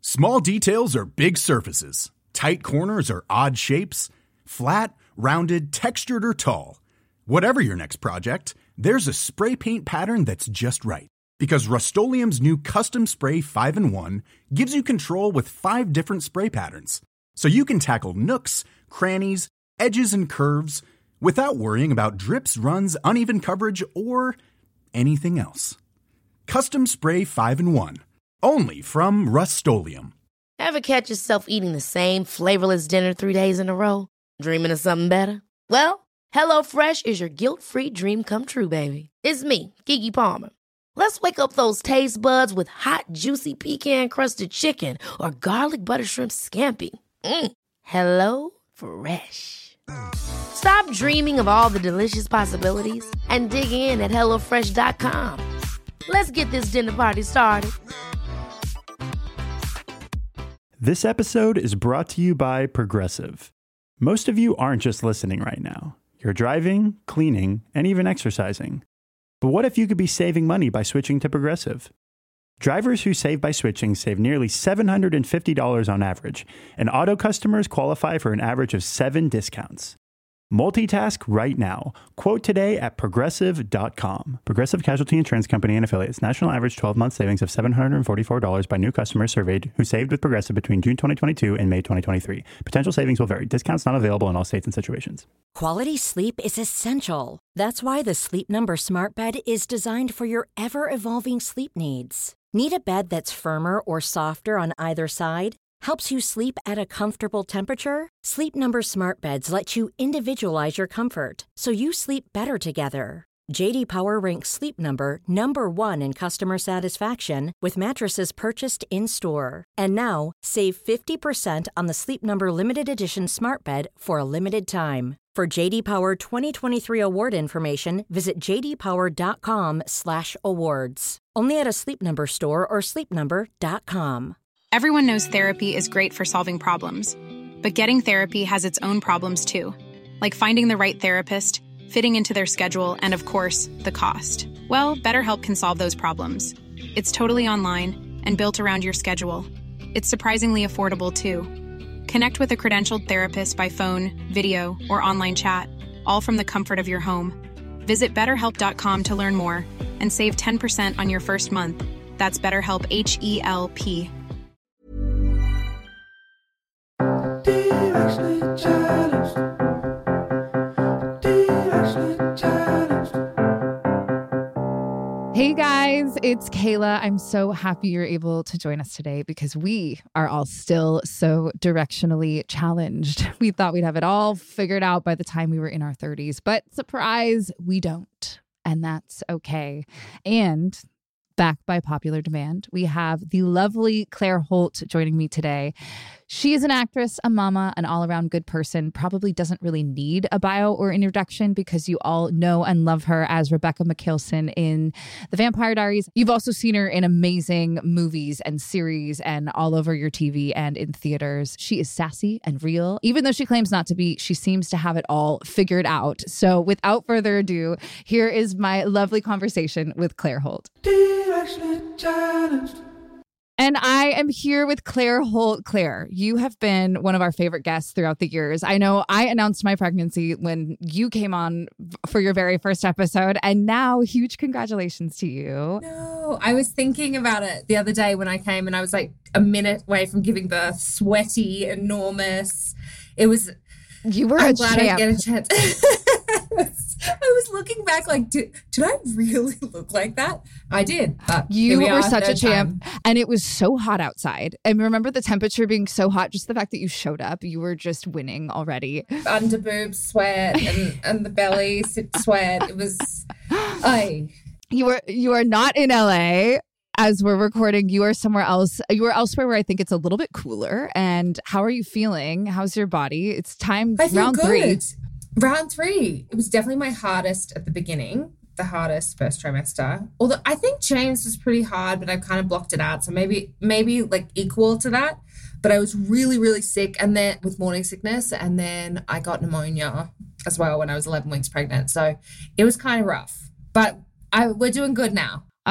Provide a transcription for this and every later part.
Small details are big surfaces. Tight corners are odd shapes. Flat, rounded, textured, or tall. Whatever your next project, there's a spray paint pattern that's just right. Because Rust-Oleum's new Custom Spray 5-in-1 gives you control with 5 different spray patterns. So you can tackle nooks, crannies, edges, and curves without worrying about drips, runs, uneven coverage, or anything else. Custom Spray 5-in-1. Only from Rust-Oleum. Ever catch yourself eating the same flavorless dinner 3 days in a row? Dreaming of something better? Well, HelloFresh is your guilt-free dream come true, baby. It's me, Keke Palmer. Let's wake up those taste buds with hot, juicy pecan-crusted chicken or garlic butter shrimp scampi. Hello Fresh. Stop dreaming of all the delicious possibilities and dig in at HelloFresh.com. Let's get this dinner party started. This episode is brought to you by Progressive. Most of you aren't just listening right now. You're driving, cleaning, and even exercising. But what if you could be saving money by switching to Progressive? Drivers who save by switching save nearly $750 on average, and auto customers qualify for an average of 7 discounts. Multitask right now. Quote today at Progressive.com. Progressive Casualty Insurance Company and Affiliates. National average 12-month savings of $744 by new customers surveyed who saved with Progressive between June 2022 and May 2023. Potential savings will vary. Discounts not available in all states and situations. Quality sleep is essential. That's why the Sleep Number Smart Bed is designed for your ever-evolving sleep needs. Need a bed that's firmer or softer on either side? Helps you sleep at a comfortable temperature? Sleep Number Smart Beds let you individualize your comfort so you sleep better together. J.D. Power ranks Sleep Number number 1 in customer satisfaction with mattresses purchased in-store. And now, save 50% on the Sleep Number Limited Edition Smart Bed for a limited time. For J.D. Power 2023 award information, visit jdpower.com/awards. Only at a Sleep Number store or sleepnumber.com. Everyone knows therapy is great for solving problems, but getting therapy has its own problems too, like finding the right therapist, fitting into their schedule, and of course, the cost. Well, BetterHelp can solve those problems. It's totally online and built around your schedule. It's surprisingly affordable too. Connect with a credentialed therapist by phone, video, or online chat, all from the comfort of your home. Visit BetterHelp.com to learn more and save 10% on your first month. That's BetterHelp, H-E-L-P. Hey guys, it's Kayla. I'm so happy you're able to join us today because we are all still so directionally challenged. We thought we'd have it all figured out by the time we were in our 30s, but surprise, we don't. And that's okay. And back by popular demand, we have the lovely Claire Holt joining me today. She is an actress, a mama, an all-around good person, probably doesn't really need a bio or introduction because you all know and love her as Rebecca McKelson in The Vampire Diaries. You've also seen her in amazing movies and series and all over your TV and in theaters. She is sassy and real. Even though she claims not to be, she seems to have it all figured out. So without further ado, here is my lovely conversation with Claire Holt. And I am here with Claire Holt. Claire, you have been one of our favorite guests throughout the years. I know I announced my pregnancy when you came on for your very first episode, and now huge congratulations to you. No, I was thinking about it the other day when I came and I was like a minute away from giving birth, sweaty, enormous. It was... You were I'm a glad champ. I get a chance. I was looking back like, did I really look like that? I did. But you were such a champ. And it was so hot outside. And remember the temperature being so hot, just the fact that you showed up, you were just winning already. Under boobs sweat and the belly sweat. It was, You are not in LA. As we're recording, you are somewhere else. You are elsewhere where I think it's a little bit cooler. And how are you feeling? How's your body? It's time. I feel round good. 3. Round 3. It was definitely my hardest at the beginning, the hardest first trimester. Although I think James was pretty hard, but I kind of blocked it out. So maybe like equal to that. But I was really, really sick and then with morning sickness. And then I got pneumonia as well when I was 11 weeks pregnant. So it was kind of rough. But we're doing good now.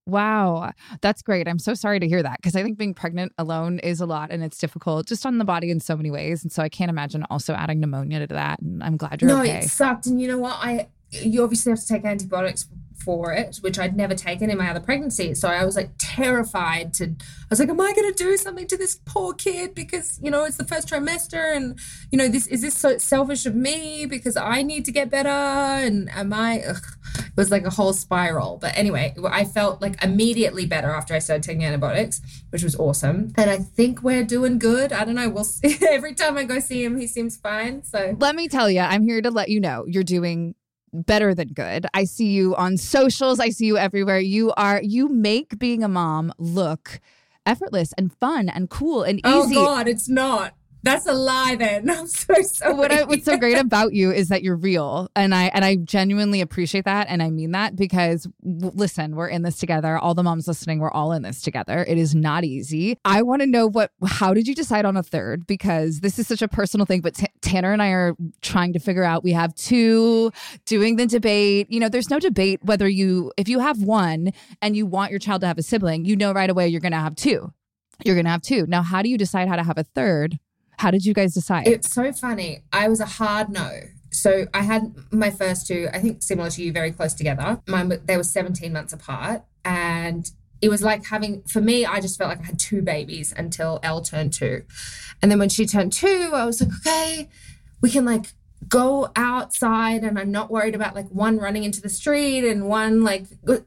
Wow. That's great. I'm so sorry to hear that because I think being pregnant alone is a lot and it's difficult just on the body in so many ways. And so I can't imagine also adding pneumonia to that. And I'm glad you're okay. No, it sucked. And you know what? You obviously have to take antibiotics for it, which I'd never taken in my other pregnancy. So I was like terrified I was like, am I going to do something to this poor kid? Because, you know, it's the first trimester and, you know, is this so selfish of me because I need to get better? And it was like a whole spiral. But anyway, I felt like immediately better after I started taking antibiotics, which was awesome. And I think we're doing good. I don't know. We'll see. Every time I go see him, he seems fine. So let me tell you, I'm here to let you know you're doing better than good. I see you on socials. I see you everywhere. You make being a mom look effortless and fun and cool and easy. Oh God, it's not. That's a lie then. I'm so sorry. What's so great about you is that you're real. And I genuinely appreciate that. And I mean that because, listen, we're in this together. All the moms listening, we're all in this together. It is not easy. I want to know how did you decide on a third? Because this is such a personal thing. But Tanner and I are trying to figure out, we have two, doing the debate. You know, there's no debate whether if you have one and you want your child to have a sibling, you know right away you're going to have two. You're going to have two. Now, how do you decide how to have a third? How did you guys decide? It's so funny. I was a hard no. So I had my first two, I think similar to you, very close together. They were 17 months apart. And it was like for me, I just felt like I had two babies until Elle turned 2. And then when she turned 2, I was like, okay, we can like go outside and I'm not worried about like one running into the street and one like,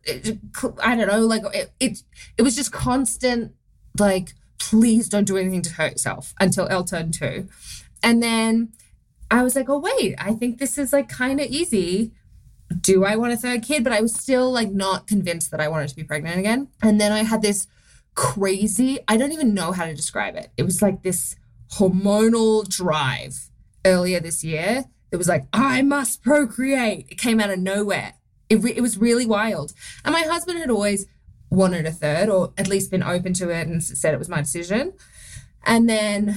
I don't know, like it was just constant like, please don't do anything to hurt yourself until Elle turned 2. And then I was like, oh, wait, I think this is like kind of easy. Do I want a third kid? But I was still like not convinced that I wanted to be pregnant again. And then I had this crazy, I don't even know how to describe it. It was like this hormonal drive earlier this year. It was like, I must procreate. It came out of nowhere. It was really wild. And my husband had always wanted a third, or at least been open to it and said it was my decision. And then,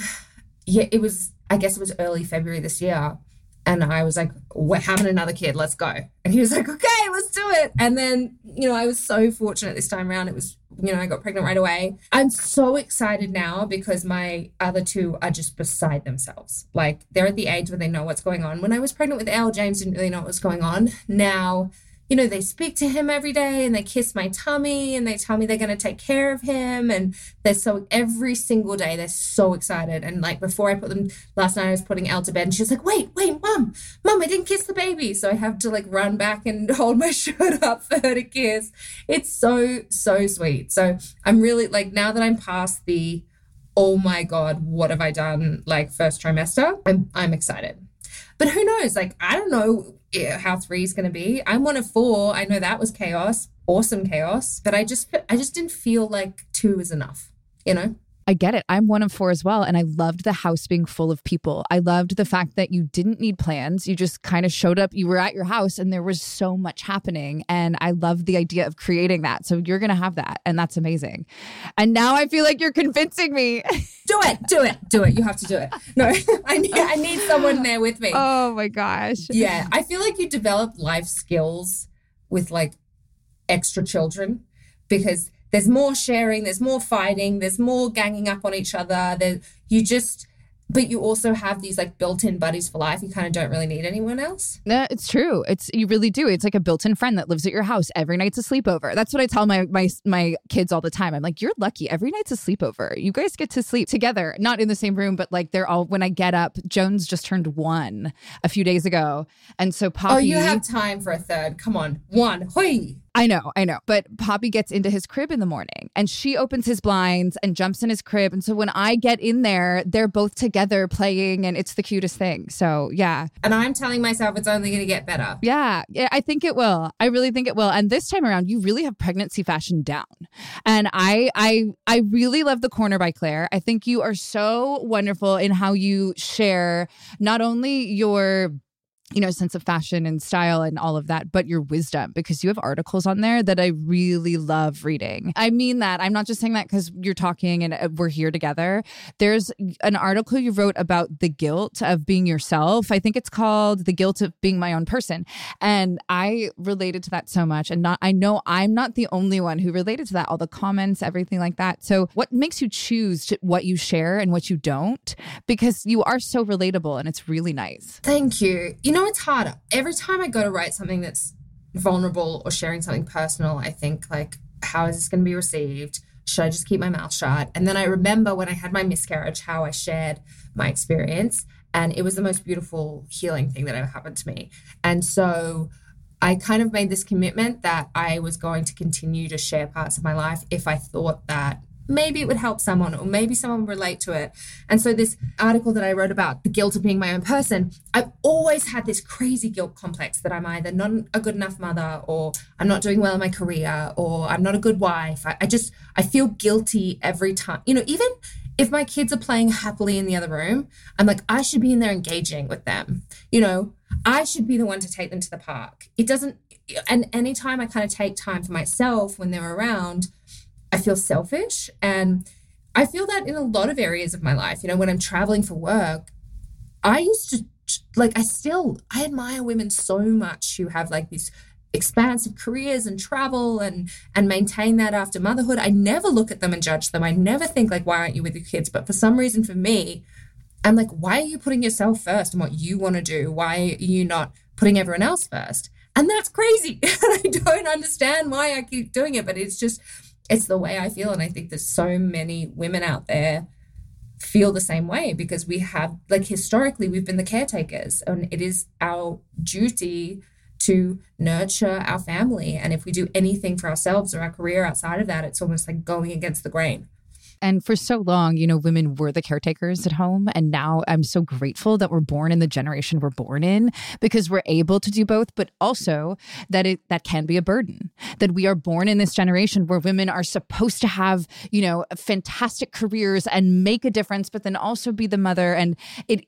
I guess it was early February this year. And I was like, we're having another kid, let's go. And he was like, okay, let's do it. And then, you know, I was so fortunate this time around. It was, you know, I got pregnant right away. I'm so excited now because my other two are just beside themselves. Like they're at the age where they know what's going on. When I was pregnant with Elle, James didn't really know what was going on. Now, you know, they speak to him every day and they kiss my tummy and they tell me they're going to take care of him. And every single day, they're so excited. And like before I put them, last night I was putting Elle to bed and she was like, wait, mom, I didn't kiss the baby. So I have to like run back and hold my shirt up for her to kiss. It's so, so sweet. So I'm really like, now that I'm past the, oh my God, what have I done? Like first trimester, I'm excited. But who knows? Like, I don't know how 3 is going to be. I'm 1 of 4. I know that was chaos, awesome chaos. But I just didn't feel like 2 is enough, you know? I get it. I'm 1 of 4 as well. And I loved the house being full of people. I loved the fact that you didn't need plans. You just kind of showed up. You were at your house and there was so much happening. And I loved the idea of creating that. So you're going to have that. And that's amazing. And now I feel like you're convincing me. Do it. You have to do it. No, I need someone there with me. Oh my gosh. Yeah. I feel like you develop life skills with like extra children because there's more sharing, there's more fighting, there's more ganging up on each other. But you also have these like built-in buddies for life. You kind of don't really need anyone else. No, it's true. You really do. It's like a built-in friend that lives at your house. Every night's a sleepover. That's what I tell my kids all the time. I'm like, you're lucky. Every night's a sleepover. You guys get to sleep together, not in the same room, but like they're all, when I get up, Jones just turned 1 a few days ago. And so Poppy. Oh, you have time for a third. Come on. 1. Hoi. I know. But Poppy gets into his crib in the morning and she opens his blinds and jumps in his crib. And so when I get in there, they're both together playing and it's the cutest thing. So yeah. And I'm telling myself it's only going to get better. Yeah, I think it will. I really think it will. And this time around, you really have pregnancy fashion down. And I really love The Corner by Claire. I think you are so wonderful in how you share not only your sense of fashion and style and all of that, but your wisdom, because you have articles on there that I really love reading. I mean that. I'm not just saying that because you're talking and we're here together. There's an article you wrote about the guilt of being yourself. I think it's called The Guilt of Being My Own Person. And I related to that so much. And I know I'm not the only one who related to that, all the comments, everything like that. So what makes you choose what you share and what you don't? Because you are so relatable and it's really nice. Thank you. You know, it's harder. Every time I go to write something that's vulnerable or sharing something personal, I think like, how is this going to be received? Should I just keep my mouth shut? And then I remember when I had my miscarriage, how I shared my experience. And it was the most beautiful healing thing that ever happened to me. And so I kind of made this commitment that I was going to continue to share parts of my life if I thought that maybe it would help someone or maybe someone would relate to it. And so this article that I wrote about the guilt of being my own person, I've always had this crazy guilt complex that I'm either not a good enough mother or I'm not doing well in my career or I'm not a good wife. I feel guilty every time. You know, even if my kids are playing happily in the other room, I'm like, I should be in there engaging with them. You know, I should be the one to take them to the park. And anytime I kind of take time for myself when they're around, I feel selfish. And I feel that in a lot of areas of my life. You know, when I'm traveling for work, I used to I admire women so much who have like these expansive careers and travel and maintain that after motherhood. I never look at them and judge them. I never think like, why aren't you with your kids? But for some reason for me, I'm like, why are you putting yourself first and what you want to do? Why are you not putting everyone else first? And that's crazy. I don't understand why I keep doing it, but it's the way I feel. And I think there's so many women out there feel the same way because we have, like, historically, we've been the caretakers and it is our duty to nurture our family. And if we do anything for ourselves or our career outside of that, it's almost like going against the grain. And for so long, you know, women were the caretakers at home. And now I'm so grateful that we're born in the generation we're born in because we're able to do both, but also that that can be a burden, that we are born in this generation where women are supposed to have, you know, fantastic careers and make a difference, but then also be the mother. And I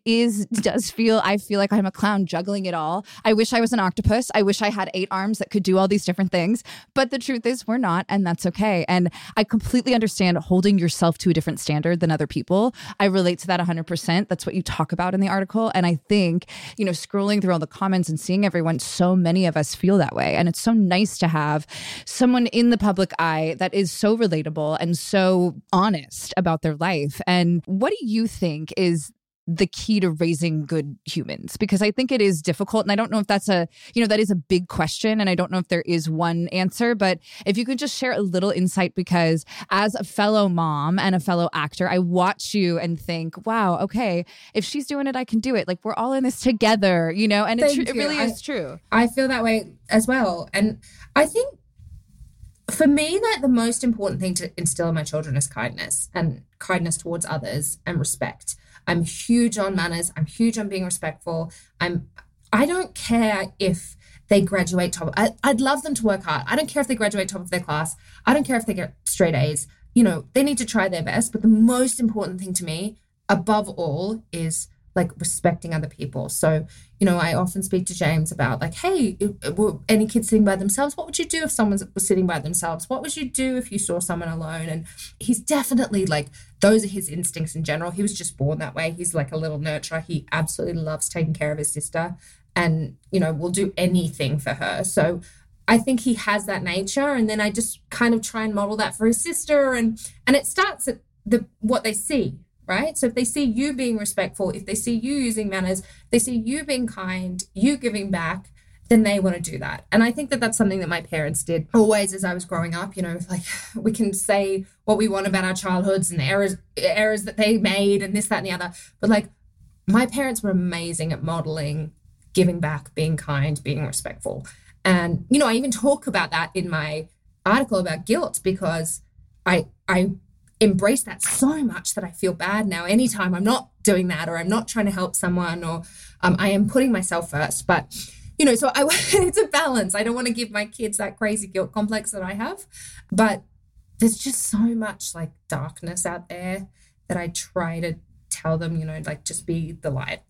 feel like I'm a clown juggling it all. I wish I was an octopus. I wish I had 8 arms that could do all these different things. But the truth is we're not, and that's okay. And I completely understand holding yourself to a different standard than other people. I relate to that 100%. That's what you talk about in the article. And I think, you know, scrolling through all the comments and seeing everyone, so many of us feel that way. And it's so nice to have someone in the public eye that is so relatable and so honest about their life. And what do you think is the key to raising good humans? Because I think it is difficult. And I don't know if that is a big question. And I don't know if there is one answer, but if you could just share a little insight, because as a fellow mom and a fellow actor, I watch you and think, wow, okay, if she's doing it, I can do it. Like, we're all in this together, you know, and it really is true. I feel that way as well. And I think for me, that the most important thing to instill in my children is kindness and kindness towards others and respect. I'm huge on manners. I'm huge on being respectful. I don't care if they graduate top. I'd love them to work hard. I don't care if they graduate top of their class. I don't care if they get straight A's. You know, they need to try their best. But the most important thing to me, above all, is like respecting other people. So, you know, I often speak to James about like, hey, were any kids sitting by themselves? What would you do if someone was sitting by themselves? What would you do if you saw someone alone? And he's definitely like, those are his instincts in general. He was just born that way. He's like a little nurturer. He absolutely loves taking care of his sister and, you know, will do anything for her. So I think he has that nature. And then I just kind of try and model that for his sister. And it starts at what they see. Right? So if they see you being respectful, if they see you using manners, they see you being kind, you giving back, then they want to do that. And I think that that's something that my parents did always as I was growing up. You know, like, we can say what we want about our childhoods and the errors that they made and this, that, and the other. But like, my parents were amazing at modeling, giving back, being kind, being respectful. And, you know, I even talk about that in my article about guilt because I embrace that so much that I feel bad now anytime I'm not doing that or I'm not trying to help someone or I am putting myself first. But, you know, so it's a balance. I don't want to give my kids that crazy guilt complex that I have. But there's just so much like darkness out there that I try to tell them, you know, like, just be the light. Like,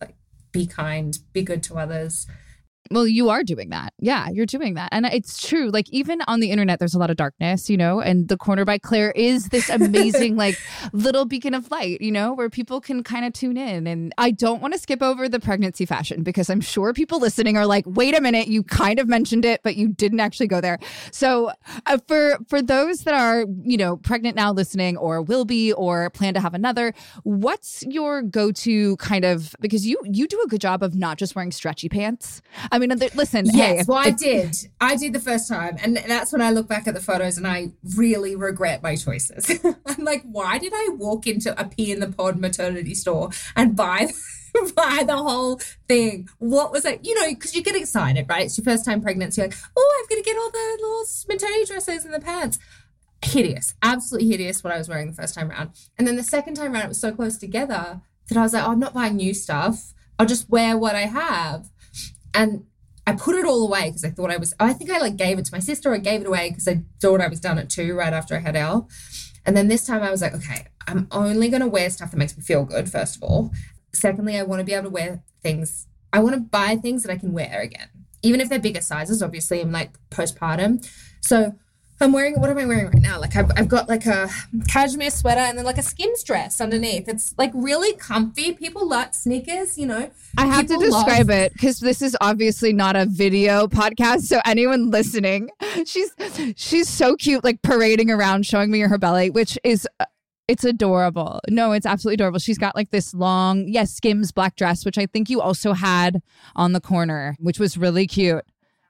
be kind, be good to others. Well, you are doing that. Yeah, you're doing that. And it's true. Like, even on the internet, there's a lot of darkness, you know, and The Corner by Claire is this amazing, like, little beacon of light, you know, where people can kind of tune in. And I don't want to skip over the pregnancy fashion, because I'm sure people listening are like, wait a minute, you kind of mentioned it, but you didn't actually go there. So for those that are, you know, pregnant now listening, or will be, or plan to have another, what's your go-to kind of, because you do a good job of not just wearing stretchy pants. I mean, listen. Yes, hey, well, I did the first time. And that's when I look back at the photos and I really regret my choices. I'm like, why did I walk into a Pee in the Pod maternity store and buy the whole thing? What was it? You know, because you get excited, right? It's your first time pregnancy. You're like, oh, I'm going to get all the little maternity dresses and the pants. Hideous, absolutely hideous what I was wearing the first time around. And then the second time around, it was so close together that I was like, oh, I'm not buying new stuff. I'll just wear what I have. And I put it all away because I thought I think I like gave it to my sister. I gave it away because I thought I was done at 2 right after I had Elle. And then this time I was like, okay, I'm only going to wear stuff that makes me feel good, first of all. Secondly, I want to be able to wear things. I want to buy things that I can wear again, even if they're bigger sizes. Obviously, I'm like postpartum. So I'm wearing, what am I wearing right now? Like I've got like a cashmere sweater and then like a Skims dress underneath. It's like really comfy. People like sneakers, you know. I have to describe it because this is obviously not a video podcast. So anyone listening, she's so cute, like parading around, showing me her belly, which is, it's adorable. No, it's absolutely adorable. She's got like this long, Skims black dress, which I think you also had on The Corner, which was really cute.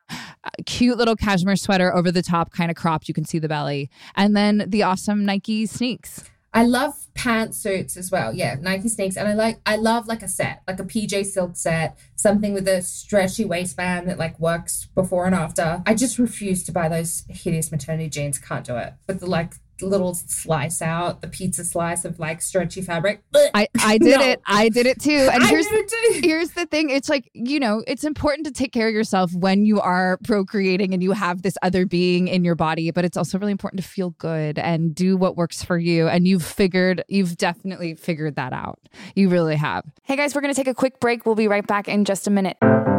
Cute little cashmere sweater over the top, kind of cropped. You can see the belly. And then the awesome Nike sneaks. I love pantsuits as well. Yeah, Nike sneaks. And I love like a set, like a PJ silk set, something with a stretchy waistband that like works before and after. I just refuse to buy those hideous maternity jeans. Can't do it. With the like little slice out, the pizza slice of like stretchy fabric. I did No. it. I did it too. And I did it too. Here's the thing. It's like, you know, it's important to take care of yourself when you are procreating and you have this other being in your body, but it's also really important to feel good and do what works for you. And you've definitely figured that out. You really have. Hey guys, we're going to take a quick break. We'll be right back in just a minute.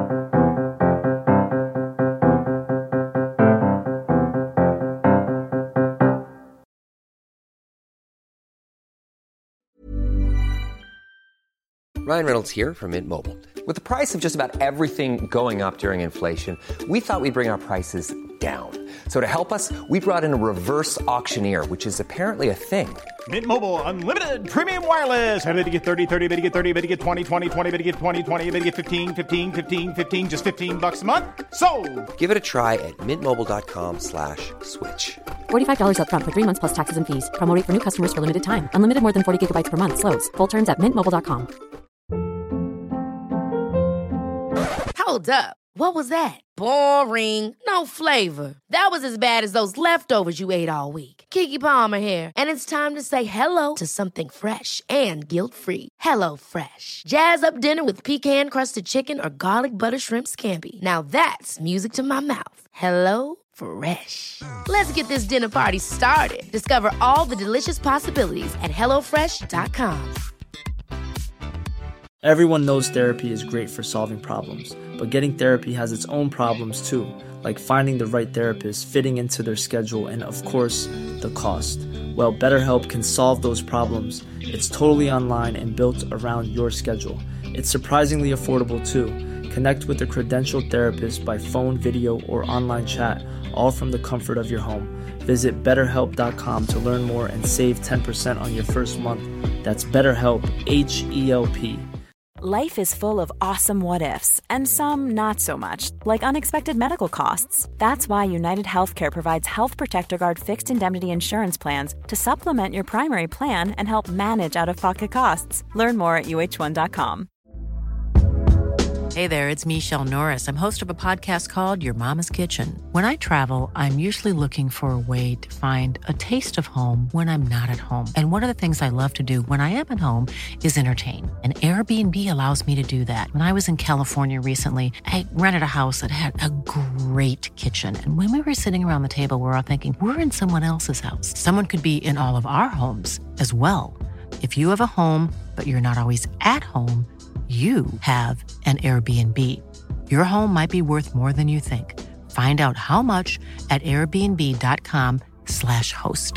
Ryan Reynolds here from Mint Mobile. With the price of just about everything going up during inflation, we thought we'd bring our prices down. So to help us, we brought in a reverse auctioneer, which is apparently a thing. Mint Mobile Unlimited Premium Wireless. How to get 30, 30, bit to get 30, bit to get 20, 20, 20, bit to get 20, 20, bit to get 15, 15, 15, 15, just $15 a month? Sold! Give it a try at mintmobile.com/switch. $45 up front for 3 months plus taxes and fees. Promo rate for new customers for limited time. Unlimited more than 40 gigabytes per month. Slows full terms at mintmobile.com. Hold up. What was that? Boring. No flavor. That was as bad as those leftovers you ate all week. Keke Palmer here. And it's time to say hello to something fresh and guilt-free. Hello Fresh. Jazz up dinner with pecan-crusted chicken or garlic butter shrimp scampi. Now that's music to my mouth. Hello Fresh. Let's get this dinner party started. Discover all the delicious possibilities at HelloFresh.com. Everyone knows therapy is great for solving problems, but getting therapy has its own problems too, like finding the right therapist, fitting into their schedule, and of course, the cost. Well, BetterHelp can solve those problems. It's totally online and built around your schedule. It's surprisingly affordable too. Connect with a credentialed therapist by phone, video, or online chat, all from the comfort of your home. Visit BetterHelp.com to learn more and save 10% on your first month. That's BetterHelp, H-E-L-P. Life is full of awesome what-ifs, and some not so much, like unexpected medical costs. That's why United Healthcare provides Health Protector Guard fixed indemnity insurance plans to supplement your primary plan and help manage out-of-pocket costs. Learn more at UH1.com. Hey there, it's Michelle Norris. I'm host of a podcast called Your Mama's Kitchen. When I travel, I'm usually looking for a way to find a taste of home when I'm not at home. And one of the things I love to do when I am at home is entertain. And Airbnb allows me to do that. When I was in California recently, I rented a house that had a great kitchen. And when we were sitting around the table, we were all thinking, we're in someone else's house. Someone could be in all of our homes as well. If you have a home, but you're not always at home, you have an Airbnb. Your home might be worth more than you think. Find out how much at airbnb.com/host.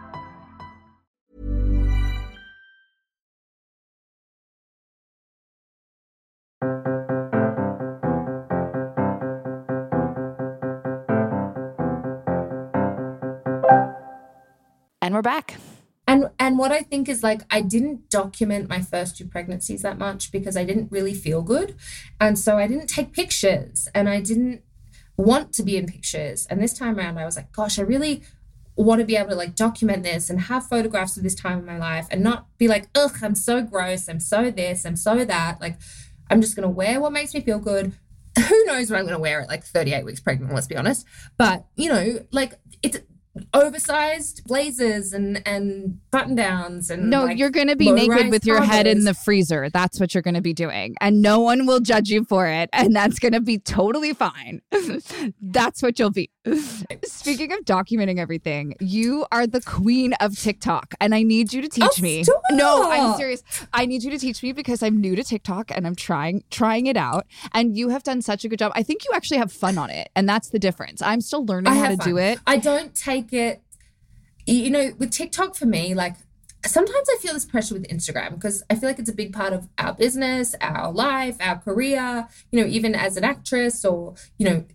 And we're back. And what I think is like, I didn't document my first 2 pregnancies that much because I didn't really feel good. And so I didn't take pictures and I didn't want to be in pictures. And this time around, I was like, gosh, I really want to be able to like document this and have photographs of this time in my life and not be like, ugh, I'm so gross. I'm so this, I'm so that. Like, I'm just going to wear what makes me feel good. Who knows what I'm going to wear at like 38 weeks pregnant, let's be honest. But, you know, like it's oversized blazers and button downs and no, like, you're going to be naked with your head in the freezer. That's what you're going to be doing, and no one will judge you for it, and that's going to be totally fine. That's what you'll be. Speaking of documenting everything, you are the queen of TikTok, and I need you to teach me. Stop. No, I'm serious. I need you to teach me because I'm new to TikTok and I'm trying it out, and you have done such a good job. I think you actually have fun on it, and that's the difference. I'm still learning how to do it. I don't take it, you know, with TikTok for me, like sometimes I feel this pressure with Instagram because I feel like it's a big part of our business, our life, our career, you know, even as an actress, or, you know,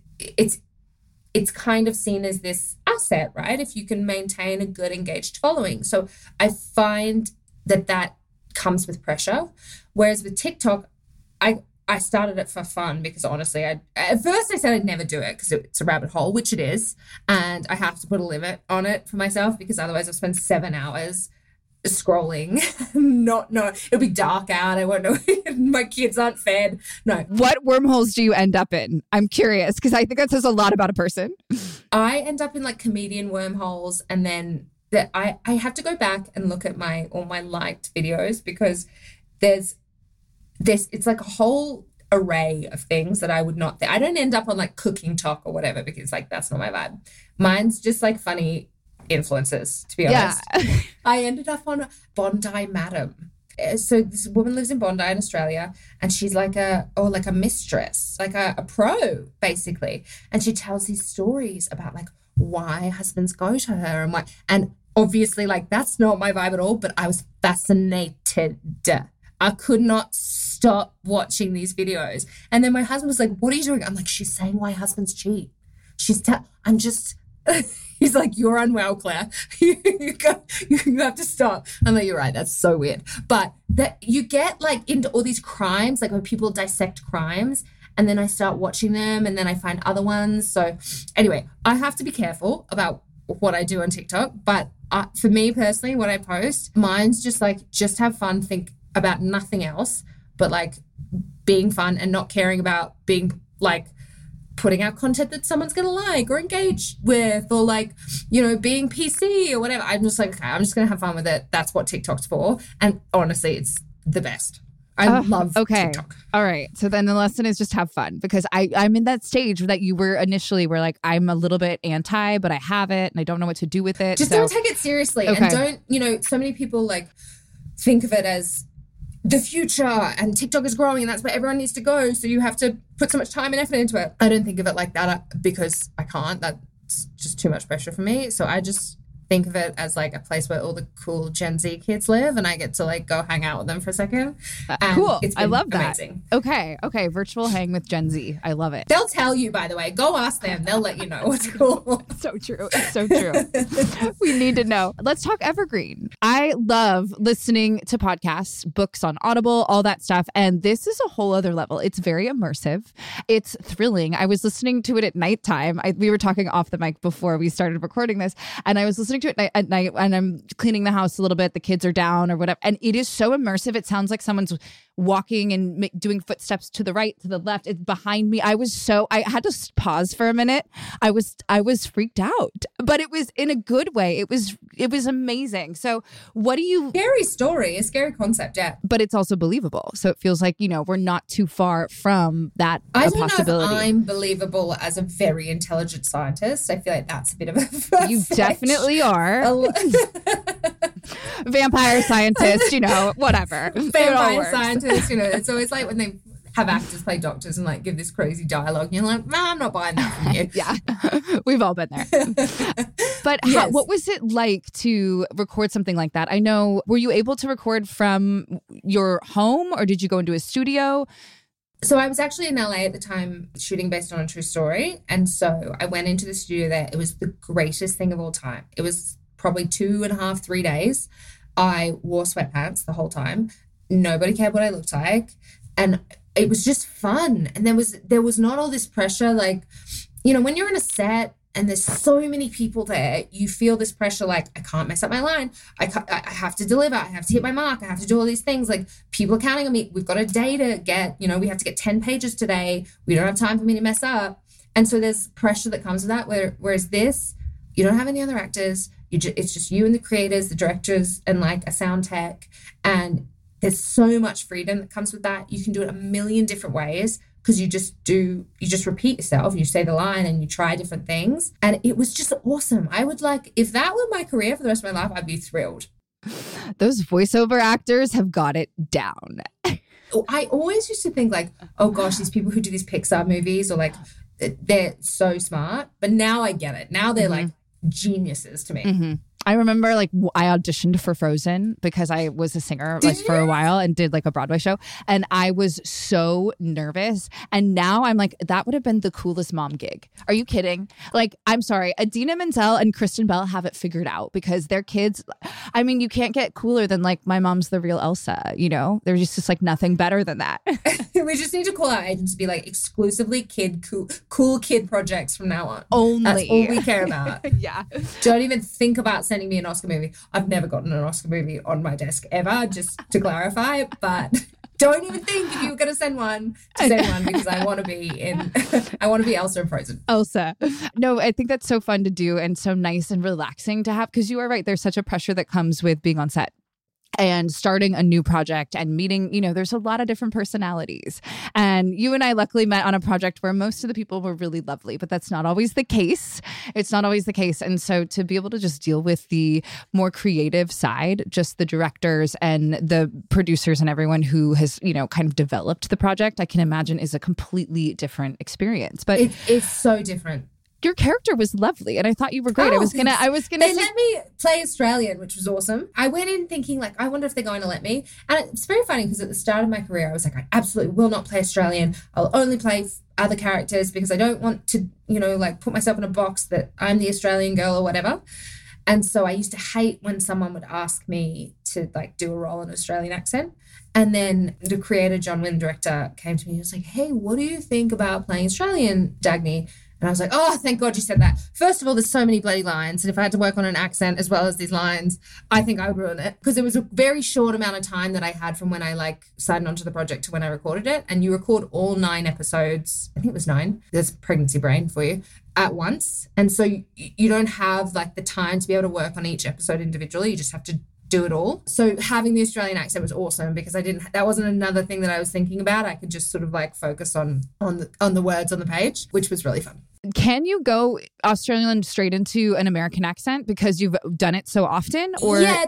it's kind of seen as this asset, right? If you can maintain a good engaged following. So I find that comes with pressure. Whereas with TikTok, I started it for fun because honestly, at first I said I'd never do it because it's a rabbit hole, which it is. And I have to put a limit on it for myself because otherwise I'll spend 7 hours scrolling. It'll be dark out. I won't know. My kids aren't fed. No. What wormholes do you end up in? I'm curious because I think that says a lot about a person. I end up in like comedian wormholes, and then I have to go back and look at all my liked videos because it's like a whole array of things that I would not I don't end up on like cooking talk or whatever because like that's not my vibe. Mine's just like funny influences, to be honest. Yeah. I ended up on Bondi Madam. So this woman lives in Bondi in Australia, and she's like a mistress, like a pro basically. And she tells these stories about like why husbands go to her and obviously like that's not my vibe at all, but I was fascinated. I could not stop watching these videos. And then my husband was like, what are you doing? I'm like, she's saying why husbands cheat. I'm just, he's like, you're unwell, Claire. you have to stop. I'm like, you're right. That's so weird. But that you get like into all these crimes, like when people dissect crimes, and then I start watching them and then I find other ones. So anyway, I have to be careful about what I do on TikTok. But for me personally, what I post, mine's just like, just have fun, think about nothing else but like being fun and not caring about being like putting out content that someone's gonna like or engage with, or like, you know, being PC or whatever. I'm just like, okay, I'm just gonna have fun with it. That's what TikTok's for. And honestly, it's the best. I love TikTok. All right. So then the lesson is just have fun, because I'm in that stage that you were initially where like, I'm a little bit anti, but I have it and I don't know what to do with it. Just don't take it seriously. Okay. And don't, you know, so many people like think of it as the future and TikTok is growing and that's where everyone needs to go. So you have to put so much time and effort into it. I don't think of it like that because I can't. That's just too much pressure for me. So I just think of it as like a place where all the cool Gen Z kids live and I get to like go hang out with them for a second. Cool. I love that. Amazing. Okay. Virtual hang with Gen Z. I love it. They'll tell you, by the way. Go ask them. They'll let you know what's cool. So true. It's so true. We need to know. Let's talk evergreen. I love listening to podcasts, books on Audible, all that stuff. And this is a whole other level. It's very immersive. It's thrilling. I was listening to it at nighttime. We were talking off the mic before we started recording this, and I was listening to it at night and I'm cleaning the house a little bit. The kids are down or whatever. And it is so immersive. It sounds like someone's walking and doing footsteps to the right, to the left. It's behind me. I had to pause for a minute. I was freaked out, but it was in a good way. It was amazing. So what do you... Scary story, a scary concept, yeah. But it's also believable. So it feels like, you know, we're not too far from that possibility. Know if I'm believable as a very intelligent scientist. I feel like that's a bit of a... You definitely are. Vampire scientist, whatever. Vampire scientist, it's always like when they have actors play doctors and like give this crazy dialogue. And you're like, nah, I'm not buying that from you. Yeah, we've all been there. But Yes. what was it like to record something like that? I know, were you able to record from your home or did you go into a studio? So I was actually in LA at the time shooting based on a true story. And so I went into the studio there. It was the greatest thing of all time. It was probably 2.5, 3 days. I wore sweatpants the whole time. Nobody cared what I looked like. And it was just fun. And there was not all this pressure. Like, when you're in a set and there's so many people there, you feel this pressure like, I can't mess up my line. I have to deliver. I have to hit my mark. I have to do all these things. Like, people are counting on me. We've got a day to get, we have to get 10 pages today. We don't have time for me to mess up. And so there's pressure that comes with that. Whereas this, you don't have any other actors. It's just you and the creators, the directors, and like a sound tech. And there's so much freedom that comes with that. You can do it a million different ways because you just repeat yourself. You say the line and you try different things. And it was just awesome. I would if that were my career for the rest of my life, I'd be thrilled. Those voiceover actors have got it down. I always used to think like, oh gosh, these people who do these Pixar movies or like, they're so smart. But now I get it. Now they're like geniuses to me. Mm-hmm. I remember I auditioned for Frozen because I was a singer for a while and did like a Broadway show. And I was so nervous. And now I'm like, that would have been the coolest mom gig. Are you kidding? Like, I'm sorry. Idina Menzel and Kristen Bell have it figured out because their kids, I mean, you can't get cooler than like, my mom's the real Elsa, There's just like nothing better than that. We just need to call our agents to be like exclusively cool kid projects from now on. Only. That's all we care about. Yeah. Don't even think about sending me an Oscar movie. I've never gotten an Oscar movie on my desk ever, just to clarify. But don't even think if you were going to send one because I want to be Elsa in Frozen. Elsa. No, I think that's so fun to do and so nice and relaxing to have because you are right. There's such a pressure that comes with being on set. And starting a new project and meeting, there's a lot of different personalities. And you and I luckily met on a project where most of the people were really lovely, but that's not always the case. It's not always the case. And so to be able to just deal with the more creative side, just the directors and the producers and everyone who has, kind of developed the project, I can imagine is a completely different experience. But it's so different. Your character was lovely, and I thought you were great. Oh, I was gonna. They let me play Australian, which was awesome. I went in thinking like, I wonder if they're going to let me. And it's very funny because at the start of my career, I was like, I absolutely will not play Australian. I'll only play other characters because I don't want to, put myself in a box that I'm the Australian girl or whatever. And so I used to hate when someone would ask me to like do a role in an Australian accent. And then the creator, John Wynn, director, came to me and was like, hey, what do you think about playing Australian, Dagny? And I was like, oh, thank God you said that. First of all, there's so many bloody lines. And if I had to work on an accent as well as these lines, I think I would ruin it. Because it was a very short amount of time that I had from when I signed onto the project to when I recorded it. And you record all 9 episodes. I think it was 9. There's pregnancy brain for you at once. And so you don't have the time to be able to work on each episode individually. You just have to do it all. So having the Australian accent was awesome because that wasn't another thing that I was thinking about. I could just sort of focus on the words on the page, which was really fun. Can you go Australian straight into an American accent because you've done it so often? Or yeah,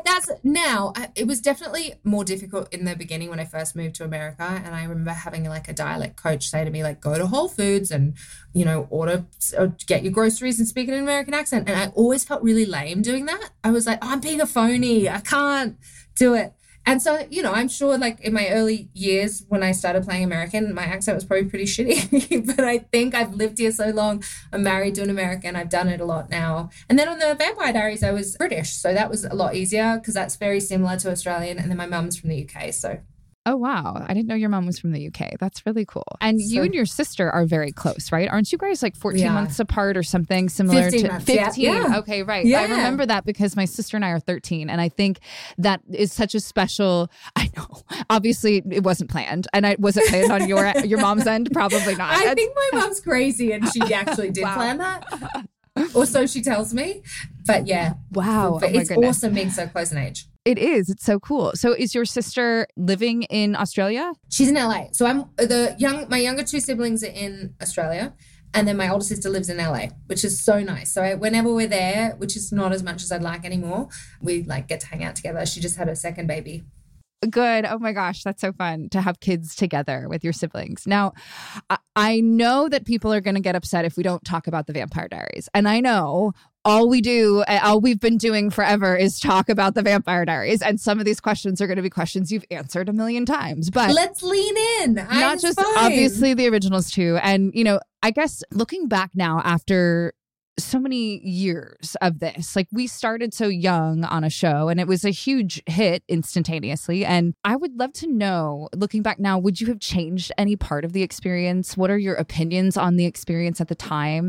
it was definitely more difficult in the beginning when I first moved to America. And I remember having a dialect coach say to me, go to Whole Foods and, order or get your groceries and speak in an American accent. And I always felt really lame doing that. I was like, I'm being a phony. I can't do it. And so, I'm sure in my early years when I started playing American, my accent was probably pretty shitty. But I think I've lived here so long. I'm married to an American. I've done it a lot now. And then on the Vampire Diaries, I was British. So that was a lot easier because that's very similar to Australian. And then my mum's from the UK. So. Oh, wow. I didn't know your mom was from the UK. That's really cool. And you and your sister are very close, right? Aren't you guys 14 months apart or something similar 15 to months, 15? Yeah. Okay, right. Yeah. I remember that because my sister and I are 13. And I think that is such a special, I know, obviously it wasn't planned. And it wasn't planned on your mom's end. Probably not. I think my mom's crazy and she actually did plan that. Or so she tells me. But yeah. Wow. But it's awesome being so close in age. It is. It's so cool. So is your sister living in Australia? She's in LA. So my younger 2 siblings are in Australia And then my older sister lives in LA, which is so nice. So whenever we're there, which is not as much as I'd like anymore, we like get to hang out together. She just had her second baby. Good. Oh my gosh, that's so fun to have kids together with your siblings. Now, I know that people are going to get upset if we don't talk about the Vampire Diaries. And I know all we've been doing forever is talk about the Vampire Diaries. And some of these questions are going to be questions you've answered a million times. But let's lean in. Not just obviously the originals too. And, you know, I guess looking back now after so many years of this, like we started so young on a show and it was a huge hit instantaneously. And I would love to know, looking back now, would you have changed any part of the experience? What are your opinions on the experience at the time?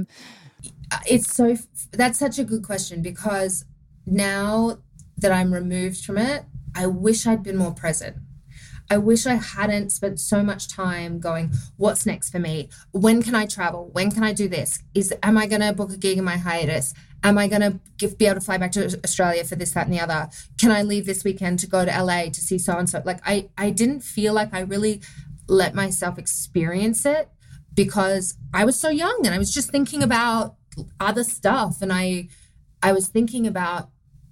That's such a good question, because now that I'm removed from it, I wish I'd been more present. I wish I hadn't spent so much time going, what's next for me? When can I travel? When can I do this? Am I going to book a gig in my hiatus? Am I going to be able to fly back to Australia for this, that, and the other? Can I leave this weekend to go to LA to see so-and-so? Like, I didn't feel like I really let myself experience it because I was so young and I was just thinking about other stuff. And I was thinking about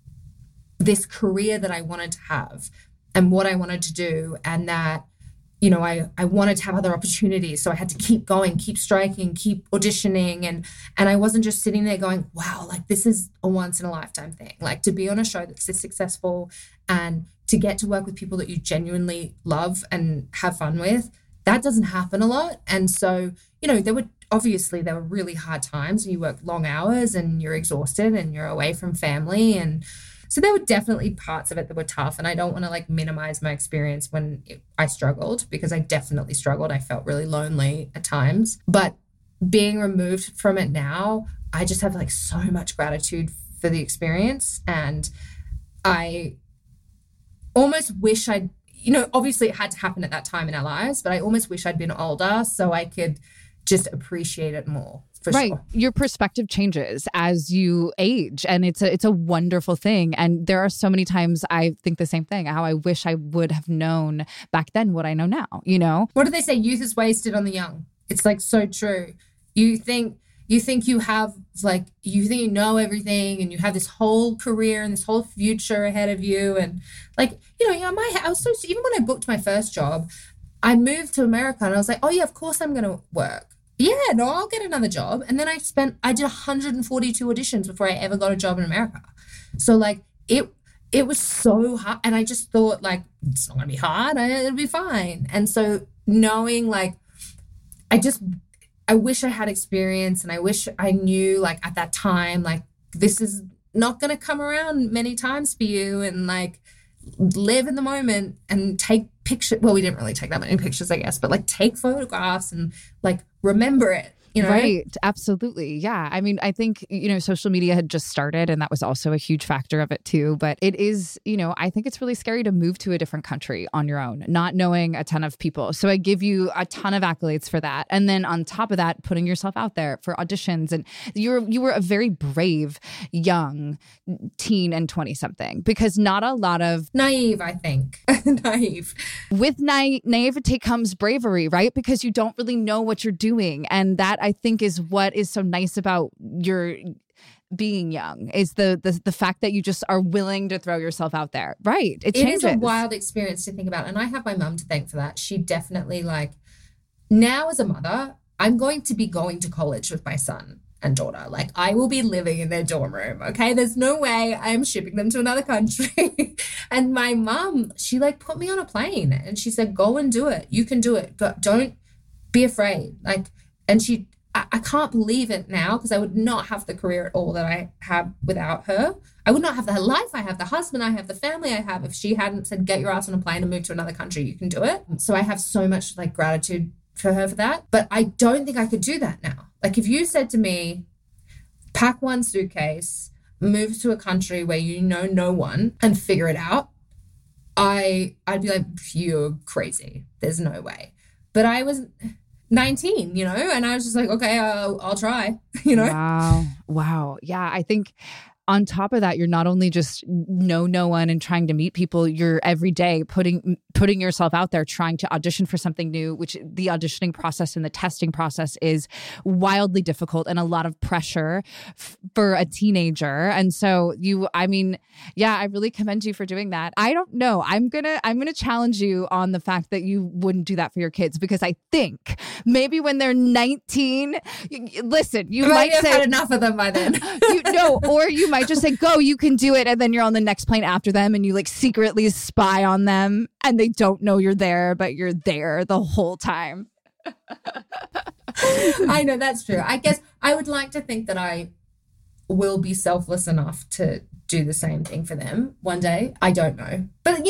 this career that I wanted to have and what I wanted to do, and that, you know, I wanted to have other opportunities. So I had to keep going, keep striking, keep auditioning. And I wasn't just sitting there going, wow, like this is a once in a lifetime thing. Like to be on a show that's this successful and to get to work with people that you genuinely love and have fun with, that doesn't happen a lot. And so, you know, there were really hard times and you work long hours and you're exhausted and you're away from family. And so there were definitely parts of it that were tough. And I don't want to like minimize my experience when I struggled, because I definitely struggled. I felt really lonely at times. But being removed from it now, I just have like so much gratitude for the experience. And I almost wish I'd, you know, obviously it had to happen at that time in our lives, but I almost wish I'd been older so I could just appreciate it more. Right. Sure. Your perspective changes as you age, and it's a wonderful thing. And there are so many times I think the same thing, how I wish I would have known back then what I know now, you know? What do they say? Youth is wasted on the young. It's like so true. You think you have like, you think you know everything and you have this whole career and this whole future ahead of you. And like, you know, I was so, even when I booked my first job, I moved to America and I was like, oh yeah, of course I'm going to work. Yeah, no, I'll get another job. And then I did 142 auditions before I ever got a job in America. So like it was so hard. And I just thought like, it's not gonna be hard. It'll be fine. And so knowing like, I wish I had experience, and I wish I knew like at that time, like this is not going to come around many times for you, and like live in the moment and take pictures. Well, we didn't really take that many pictures, I guess, but like take photographs and like remember it. You know? Right. Absolutely. Yeah. I mean, I think, you know, social media had just started and that was also a huge factor of it too. But it is, you know, I think it's really scary to move to a different country on your own, not knowing a ton of people. So I give you a ton of accolades for that. And then on top of that, putting yourself out there for auditions. And you were a very brave young teen and 20-something, because not a lot of... Naive, I think. Naive. With naivete comes bravery, right? Because you don't really know what you're doing. And that, I think, is what is so nice about your being young, is the fact that you just are willing to throw yourself out there. Right. It changes. It is a wild experience to think about. And I have my mum to thank for that. She definitely, like, now as a mother, I'm going to be going to college with my son and daughter. Like, I will be living in their dorm room. Okay. There's no way I'm shipping them to another country. And my mum, she like put me on a plane and she said, go and do it. You can do it. Don't be afraid. Like, and I can't believe it now, because I would not have the career at all that I have without her. I would not have the life I have, the husband I have, the family I have, if she hadn't said, get your ass on a plane and move to another country. You can do it. So I have so much like gratitude for her for that. But I don't think I could do that now. Like if you said to me, pack one suitcase, move to a country where you know no one and figure it out, I'd be like, you're crazy. There's no way. But I was 19, you know, and I was just like, okay, I'll try, you know? Wow. Yeah. I think on top of that, you're not only just know no one and trying to meet people, you're every day putting yourself out there, trying to audition for something new, which the auditioning process and the testing process is wildly difficult and a lot of pressure for a teenager. And so I really commend you for doing that. I don't know. I'm gonna challenge you on the fact that you wouldn't do that for your kids, because I think maybe when they're 19, listen, you might have say had enough of them by then. Or you might just say, go, you can do it. And then you're on the next plane after them and you like secretly spy on them and they don't know you're there, but you're there the whole time. I know, that's true. I guess I would like to think that I will be selfless enough to do the same thing for them one day. I don't know. But,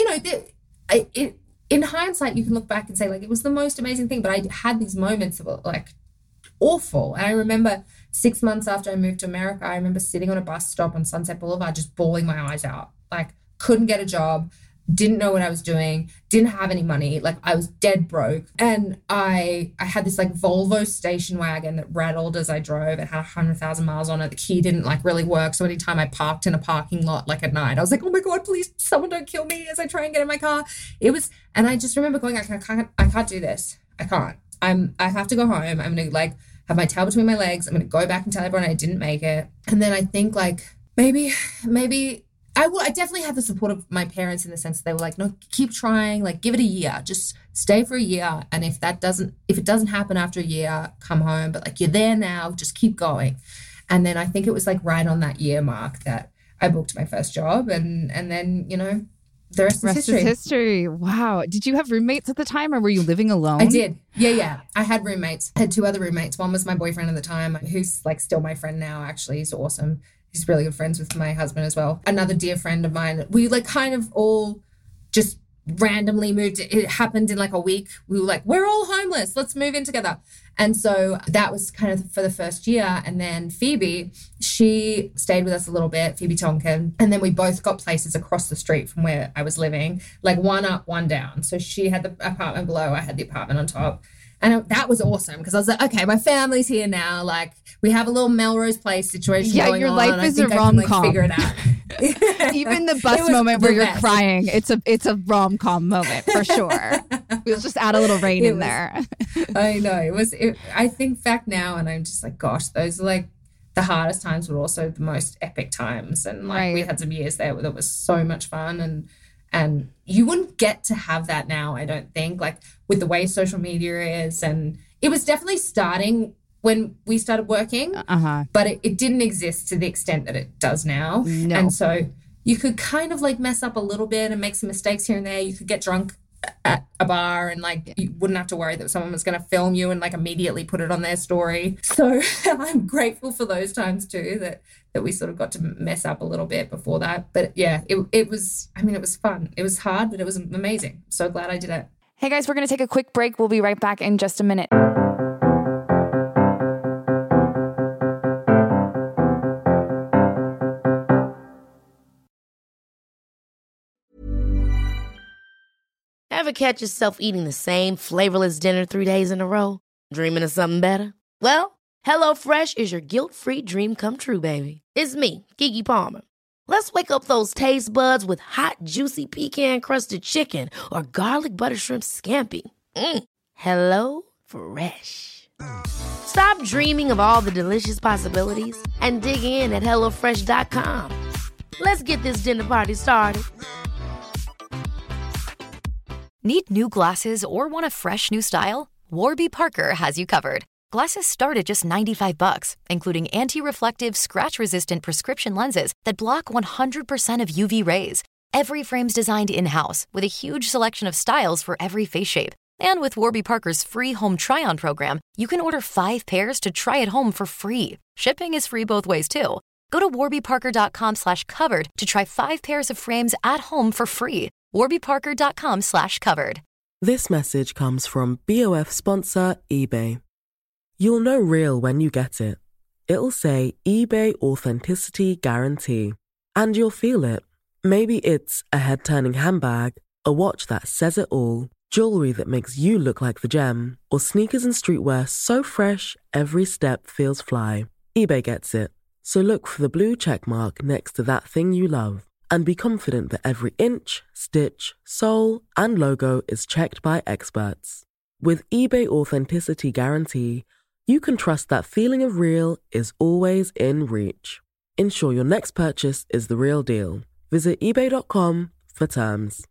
in hindsight, you can look back and say, like, it was the most amazing thing. But I had these moments of, like, awful. And I remember 6 months after I moved to America, I remember sitting on a bus stop on Sunset Boulevard just bawling my eyes out. Like, couldn't get a job, didn't know what I was doing, didn't have any money. Like, I was dead broke. And I had this, like, Volvo station wagon that rattled as I drove. It had 100,000 miles on it. The key didn't, like, really work. So anytime I parked in a parking lot, like, at night, I was like, oh, my God, please, someone don't kill me as I try and get in my car. And I just remember going, I can't do this. I can't. I have to go home. I'm going to, like, have my tail between my legs. I'm going to go back and tell everyone I didn't make it. And then I think, like, maybe I definitely had the support of my parents in the sense that they were like, no, keep trying, like, give it a year, just stay for a year. And if it doesn't happen after a year, come home. But, like, you're there now, just keep going. And then I think it was, like, right on that year mark that I booked my first job. And then, the rest is history. Wow. Did you have roommates at the time, or were you living alone? I did. Yeah. I had roommates. I had 2 other roommates. One was my boyfriend at the time, who's, like, still my friend now, actually. He's awesome. He's really good friends with my husband as well. Another dear friend of mine. We, like, kind of all just randomly moved. It happened in, like, a week. We were like, we're all homeless. Let's move in together. And so that was kind of for the first year. And then Phoebe, she stayed with us a little bit, Phoebe Tonkin. And then we both got places across the street from where I was living, like one up, one down. So she had the apartment below, I had the apartment on top. And that was awesome because I was like, okay, my family's here now. Like, we have a little Melrose Place situation going on. Yeah, your life is a rom-com. Figure it out. Even the bus moment where you're crying, it's a rom-com moment for sure. We'll just add a little rain in there. I know. I think back now and I'm just like, gosh, those are like the hardest times, but also the most epic times. And like we had some years there that was so much fun, and you wouldn't get to have that now, I don't think, like with the way social media is. And it was definitely starting when we started working, but it didn't exist to the extent that it does now. No. And so you could kind of like mess up a little bit and make some mistakes here and there. You could get drunk at a bar and like you wouldn't have to worry that someone was going to film you and like immediately put it on their story. So I'm grateful for those times too, that we sort of got to mess up a little bit before that. But yeah, it was fun. It was hard, but it was amazing. So glad I did it. Hey guys, we're going to take a quick break. We'll be right back in just a minute. Ever catch yourself eating the same flavorless dinner 3 days in a row? Dreaming of something better? Well, HelloFresh is your guilt-free dream come true, baby. It's me, Keke Palmer. Let's wake up those taste buds with hot, juicy pecan-crusted chicken or garlic butter shrimp scampi. Hello Fresh. Stop dreaming of all the delicious possibilities and dig in at HelloFresh.com. Let's get this dinner party started. Need new glasses or want a fresh new style? Warby Parker has you covered. Glasses start at just $95, including anti-reflective, scratch-resistant prescription lenses that block 100% of UV rays. Every frame's designed in-house with a huge selection of styles for every face shape. And with Warby Parker's free home try-on program, you can order 5 pairs to try at home for free. Shipping is free both ways, too. Go to warbyparker.com/covered to try 5 pairs of frames at home for free. warbyparker.com/covered. This message comes from BOF sponsor eBay. You'll know real when you get it. It'll say eBay Authenticity Guarantee. And you'll feel it. Maybe it's a head-turning handbag, a watch that says it all, jewelry that makes you look like the gem, or sneakers and streetwear so fresh every step feels fly. eBay gets it. So look for the blue check mark next to that thing you love and be confident that every inch, stitch, sole, and logo is checked by experts. With eBay Authenticity Guarantee, you can trust that feeling of real is always in reach. Ensure your next purchase is the real deal. Visit ebay.com for terms.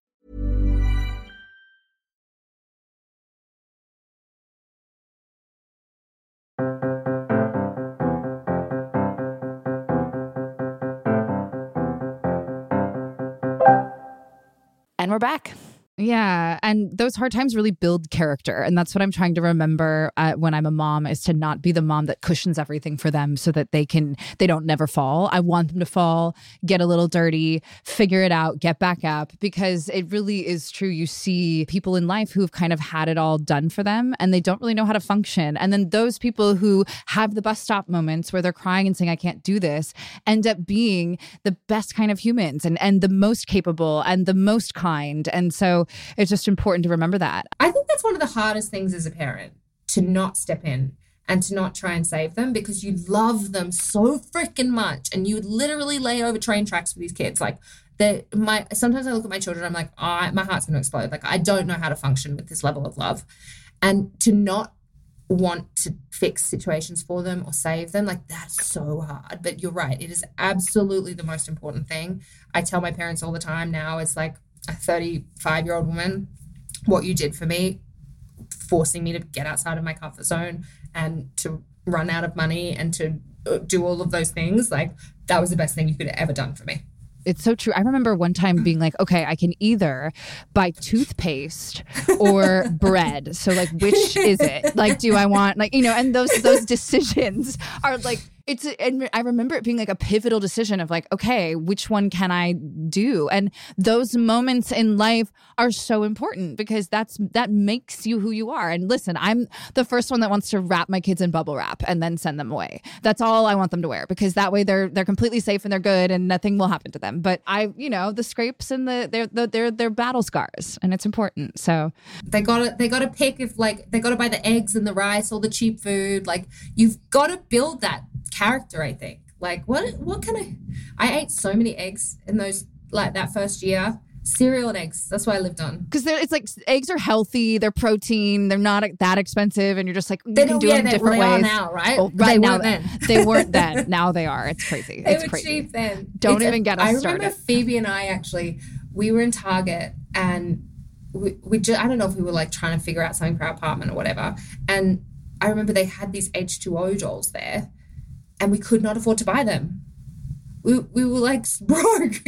And we're back. Yeah. And those hard times really build character. And that's what I'm trying to remember when I'm a mom, is to not be the mom that cushions everything for them so that they don't never fall. I want them to fall, get a little dirty, figure it out, get back up, because it really is true. You see people in life who've kind of had it all done for them and they don't really know how to function. And then those people who have the bus stop moments where they're crying and saying, I can't do this, end up being the best kind of humans and the most capable and the most kind. And so it's just important to remember that. I think that's one of the hardest things as a parent, to not step in and to not try and save them, because you love them so freaking much and you would literally lay over train tracks for these kids. Like sometimes I look at my children, I'm like, my heart's going to explode. Like, I don't know how to function with this level of love. And to not want to fix situations for them or save them, like, that's so hard. But you're right. It is absolutely the most important thing. I tell my parents all the time now, it's like, a 35-year-old woman, what you did for me, forcing me to get outside of my comfort zone and to run out of money and to do all of those things, like, that was the best thing you could have ever done for me. It's so true. I remember one time being like, okay, I can either buy toothpaste or bread. So like, which is it? Like, do I want, like, and those decisions are like, and I remember it being like a pivotal decision of like, okay, which one can I do? And those moments in life are so important because that makes you who you are. And listen, I'm the first one that wants to wrap my kids in bubble wrap and then send them away. That's all I want them to wear, because that way they're completely safe and they're good and nothing will happen to them. But the scrapes and they're battle scars, and it's important. So they gotta pick, if like they gotta buy the eggs and the rice, all the cheap food. Like, you've got to build that character, I think. Like, what can I ate so many eggs in those, like, that first year. Cereal and eggs. That's what I lived on. Because it's like, eggs are healthy, they're protein, they're not that expensive, and you're just like, you can do them different ways. They are now, right? Well, they weren't then. They weren't then. Now they are. It's crazy. They were crazy. Cheap then. Don't even get us started. I remember Phoebe and I we were in Target, and we just, I don't know if we were like trying to figure out something for our apartment or whatever. And I remember they had these H2O dolls there, and we could not afford to buy them. We were like broke.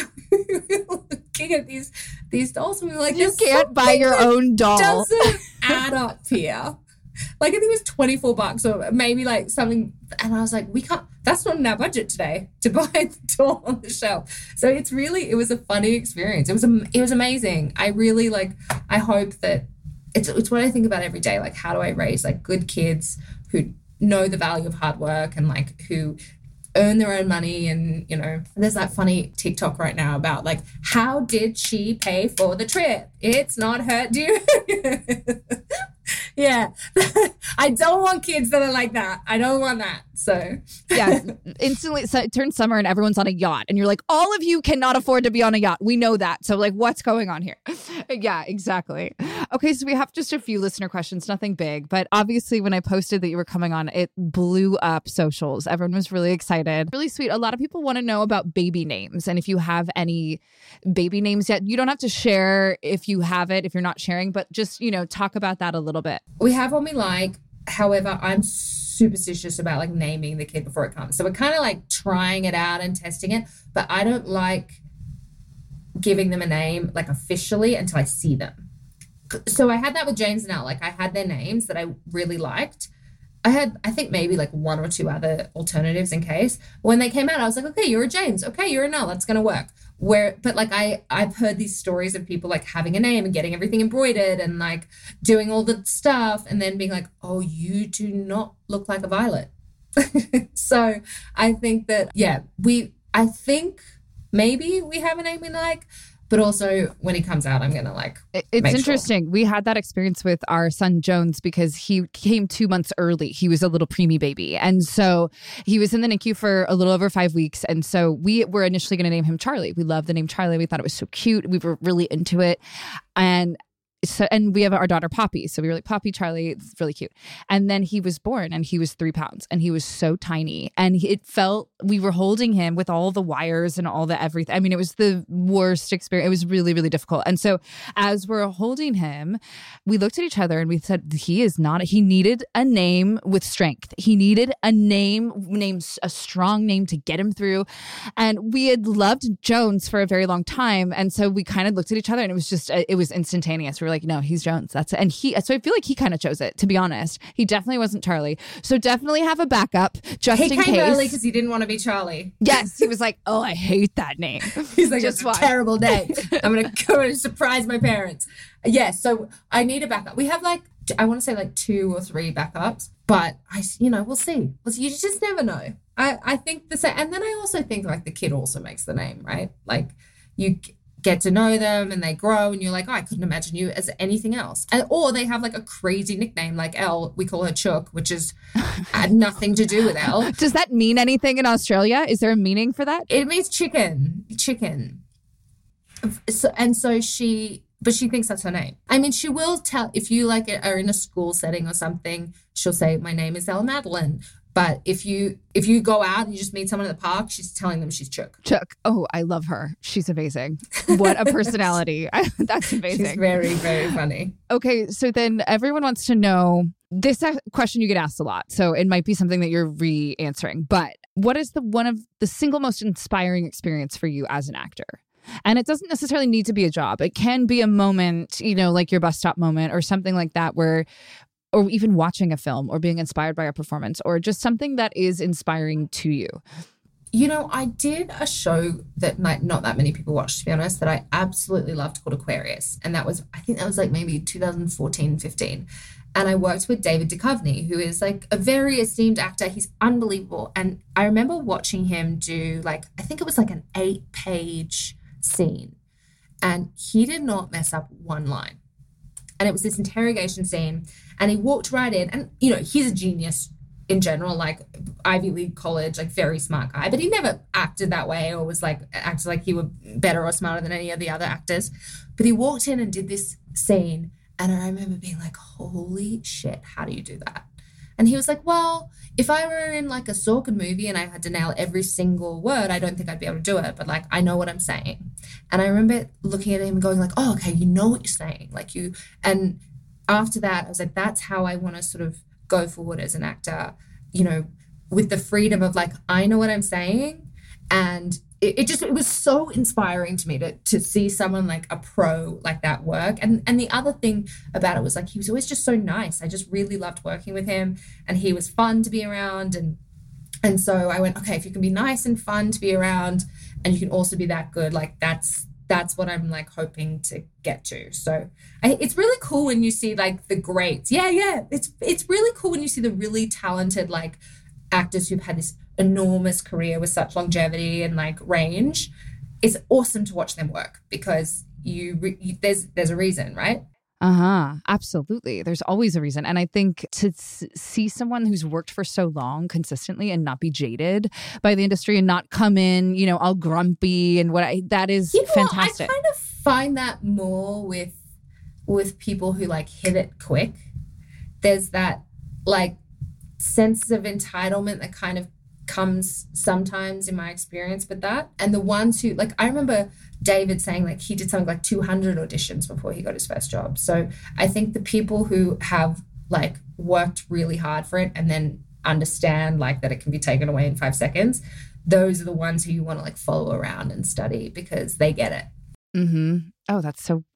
We were looking at these dolls, and we were like, you can't buy your own doll. Doesn't add up here. Like, I think it was $24 or maybe like something. And I was like, we can't, that's not in our budget today to buy the doll on the shelf. So it was a funny experience. It was amazing. I really I hope that it's what I think about every day. Like, how do I raise like good kids who know the value of hard work and like who earn their own money? And there's that funny TikTok right now about like, how did she pay for the trip? It's not her due. Yeah. I don't want kids that are like that. I don't want that. So yeah, instantly so it turns summer and everyone's on a yacht, and you're like, all of you cannot afford to be on a yacht. We know that. So like, what's going on here? Yeah, exactly. Okay, so we have just a few listener questions, nothing big, but obviously when I posted that you were coming on, it blew up socials. Everyone was really excited. Really sweet. A lot of people want to know about baby names, and if you have any baby names yet. You don't have to share if you have it, if you're not sharing, but just, talk about that a little bit. We have one we like. However, I'm superstitious about like naming the kid before it comes. So we're kind of like trying it out and testing it, but I don't like giving them a name like officially until I see them. So I had that with James and Elle. Like, I had their names that I really liked. I think maybe like one or two other alternatives in case. When they came out, I was like, okay, you're a James. Okay, you're a Elle. That's going to work. But like I've heard these stories of people like having a name and getting everything embroidered and like doing all the stuff and then being like, oh, you do not look like a Violet. So I think that, I think maybe we have a name we like, But also when he comes out, I'm going to like, it's interesting. Sure. We had that experience with our son Jones because he came 2 months early. He was a little preemie baby. And so he was in the NICU for a little over 5 weeks. And so we were initially going to name him Charlie. We loved the name Charlie. We thought it was so cute. We were really into it. And we have our daughter Poppy. So we were like, Poppy, Charlie, it's really cute. And then he was born and he was 3 pounds and he was so tiny. And it felt, we were holding him with all the wires and all the everything. I mean, it was the worst experience. It was really, really difficult. And so as we're holding him, we looked at each other and we said, he needed a name with strength. He needed a a strong name to get him through. And we had loved Jones for a very long time. And so we kind of looked at each other and it was just, it was instantaneous. We were like, no, he's Jones. That's it. And so I feel like he kind of chose it, to be honest. He definitely wasn't Charlie. So definitely have a backup just in case. He came early because he didn't want to be Charlie. Yes. He was like, oh, I hate that name. He's like, it's a terrible name. I'm going to go and surprise my parents. Yes. So I need a backup. We have I want to say 2 or 3 backups, but we'll see. You just never know. I think the same. And then I also think the kid also makes the name, right? Like you get to know them and they grow and you're like, oh, I couldn't imagine you as anything else. Or they have a crazy nickname like Elle. We call her Chook, which had nothing to do with Elle. Does that mean anything in Australia? Is there a meaning for that? It means chicken. So she thinks that's her name. I mean, she will tell, if you are in a school setting or something, she'll say, my name is Elle Madeline. But if you go out and you just meet someone in the park, she's telling them she's Chook. Chook. Oh, I love her. She's amazing. What a personality. That's amazing. She's very, very funny. Okay, so then everyone wants to know, this question you get asked a lot, so it might be something that you're re-answering. But what is one of the single most inspiring experience for you as an actor? And it doesn't necessarily need to be a job. It can be a moment, like your bus stop moment or something like that or even watching a film or being inspired by a performance or just something that is inspiring to you. I did a show that not that many people watched, to be honest, that I absolutely loved called Aquarius. And I think that was maybe 2014, 15. And I worked with David Duchovny, who is a very esteemed actor. He's unbelievable. And I remember watching him do I think it was an 8-page scene. And he did not mess up one line. And it was this interrogation scene. And he walked right in. And, he's a genius in general, Ivy League college, very smart guy. But he never acted that way or was acted like he were better or smarter than any of the other actors. But he walked in and did this scene. And I remember being like, holy shit, how do you do that? And he was like, well, if I were in a Sorkin movie and I had to nail every single word, I don't think I'd be able to do it. But I know what I'm saying. And I remember looking at him and going oh, okay, you know what you're saying. And after that, I was like, that's how I want to sort of go forward as an actor, with the freedom of I know what I'm saying. And it was so inspiring to me to see someone a pro like that work. And the other thing about it was he was always just so nice. I just really loved working with him and he was fun to be around. And so I went, okay, if you can be nice and fun to be around and you can also be that good, that's what I'm hoping to get to. So it's really cool when you see the greats. Yeah. It's really cool when you see the really talented actors who've had this enormous career with such longevity and range. It's awesome to watch them work because there's a reason, right? Absolutely. There's always a reason. And I think to see someone who's worked for so long consistently and not be jaded by the industry and not come in, all grumpy and that is fantastic. I kind of find that more with people who hit it quick. There's that sense of entitlement that kind of comes sometimes in my experience with that. And the ones who I remember David saying he did something 200 auditions before he got his first job. So I think the people who have worked really hard for it and then understand that it can be taken away in 5 seconds, those are the ones who you want to follow around and study because they get it. Oh, that's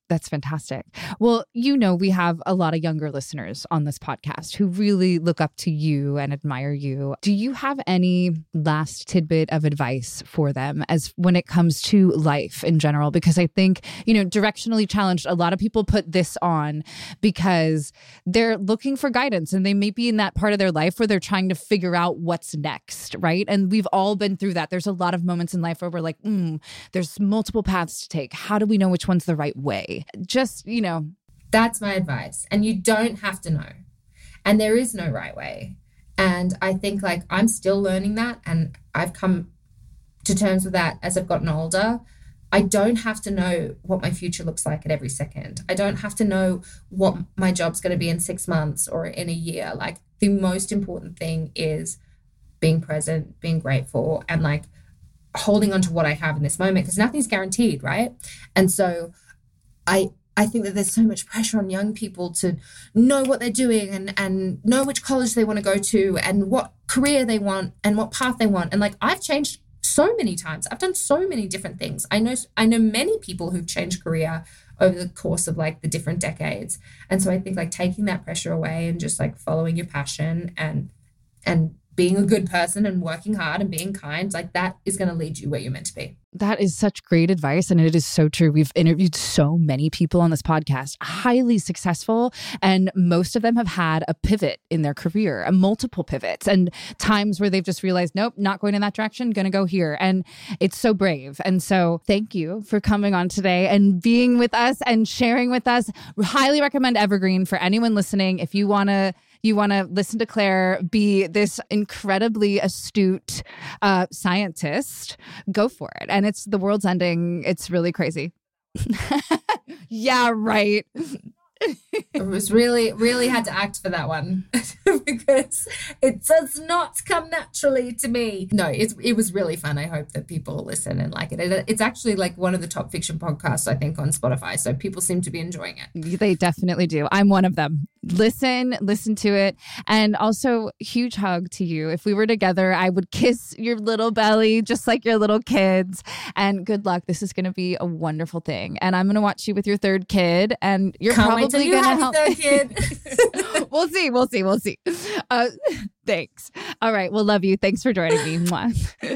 That's fantastic. Well, we have a lot of younger listeners on this podcast who really look up to you and admire you. Do you have any last tidbit of advice for them as when it comes to life in general? Because I think, Directionally Challenged, a lot of people put this on because they're looking for guidance and they may be in that part of their life where they're trying to figure out what's next, right? And we've all been through that. There's a lot of moments in life where we're like, there's multiple paths to take. How do we know which one's the right way? Just, That's my advice. And you don't have to know. And there is no right way. And I think I'm still learning that. And I've come to terms with that as I've gotten older. I don't have to know what my future looks like at every second. I don't have to know what my job's going to be in 6 months or in a year. The most important thing is being present, being grateful, and holding on to what I have in this moment, because nothing's guaranteed, right? And so I think that there's so much pressure on young people to know what they're doing and know which college they want to go to and what career they want and what path they want. And I've changed so many times. I've done so many different things. I know many people who've changed career over the course of the different decades. And so I think taking that pressure away and just following your passion and being a good person and working hard and being kind, that is going to lead you where you're meant to be. That is such great advice. And it is so true. We've interviewed so many people on this podcast, highly successful, and most of them have had a pivot in their career, multiple pivots, and times where they've just realized, nope, not going in that direction, going to go here. And it's so brave. And so thank you for coming on today and being with us and sharing with us. Highly recommend Evergreen for anyone listening. If you want to listen to Claire be this incredibly astute scientist, go for it. And the world's ending. It's really crazy. Yeah, right. It was really had to act for that one because it does not come naturally to me. No, it was really fun. I hope that people listen and like it. It's actually one of the top fiction podcasts, I think, on Spotify. So people seem to be enjoying it. They definitely do. I'm one of them. Listen to it. And also, huge hug to you. If we were together, I would kiss your little belly just like your little kids. And good luck. This is going to be a wonderful thing. And I'm going to watch you with your third kid. And you're probably going to help. Third kid. We'll see. Thanks. All right. Well, love you. Thanks for joining me. Mwah.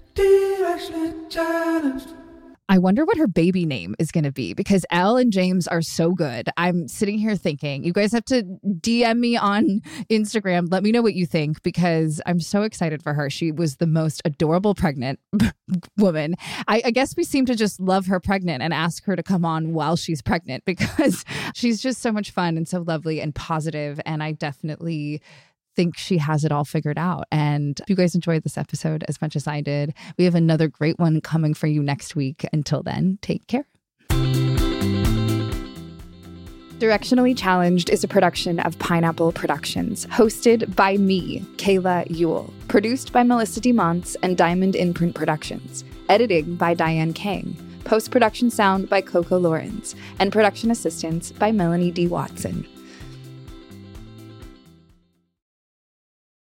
I wonder what her baby name is going to be because Elle and James are so good. I'm sitting here thinking, you guys have to DM me on Instagram. Let me know what you think because I'm so excited for her. She was the most adorable pregnant woman. I guess we seem to just love her pregnant and ask her to come on while she's pregnant because she's just so much fun and so lovely and positive. And I definitely think she has it all figured out. And if you guys enjoyed this episode as much as I did, we have another great one coming for you next week. Until then, take care. Directionally Challenged is a production of Pineapple Productions, hosted by me, Kayla Ewell, produced by Melissa DeMonts and Diamond Imprint Productions, editing by Diane Kang, post-production sound by Coco Lawrence, and production assistance by Melanie D. Watson.